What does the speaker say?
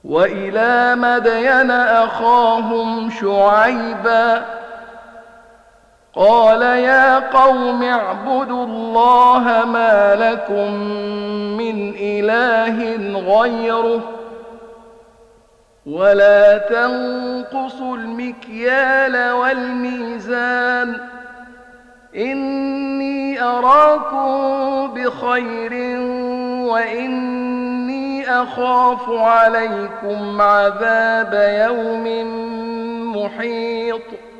وإلى مدين أخاهم شعيبا قال يا قوم اعبدوا الله ما لكم من إله غيره ولا تنقصوا المكيال والميزان إني أراكم بخير وإني أخاف عليكم عذاب يوم محيط